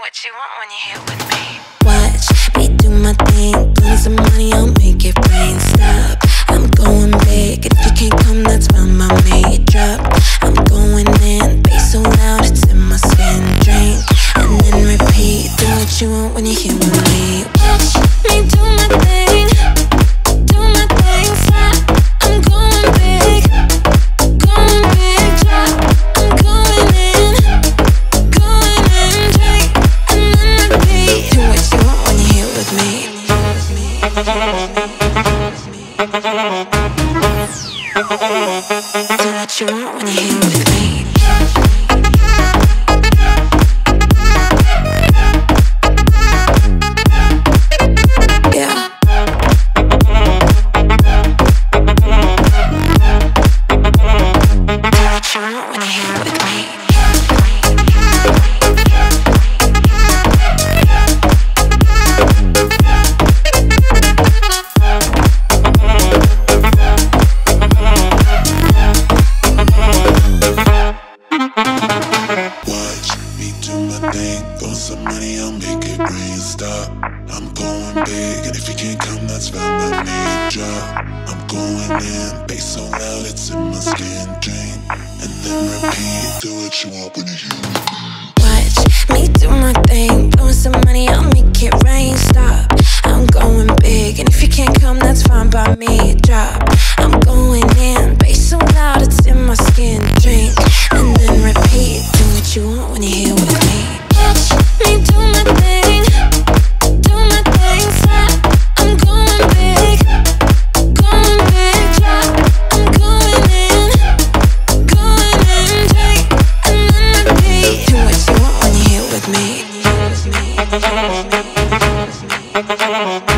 what you want when you're here with me. Watch me do my thing, doing some money, I'll make it rain. Stop, I'm going big, and if you can't come, that's fine by me. Drop, I'm going in, bass so loud, it's in my skin. Drink, and then repeat, do what you want when you're here with me. Watch me do my thing, do my thing. Stop, I'm going big, going big. Drop, I'm going in, drink, and then repeat. Do what you want when you're here with me. Do what you want when you're here with me. Yeah. Do what you want when you're here with me. Throw some money, I'll make it rain. Stop, I'm going big, and if you can't come, that's fine by me. Drop, I'm going in, bass so loud, it's in my skin. Drink, and then repeat, do what you want when you're here with me. Watch me do my thing, blowing some money, I'll make it rain. Stop, I'm going big, and if you can't come, that's fine by me. Drop, I'm going in, bass so loud, it's in my skin. Drink, and then repeat, do what you want when you're here with me. Watch me do my thing, do my thing. Stop, I'm going big, drop, I'm going in, drink, and then repeat. Do what you want when you're here with me.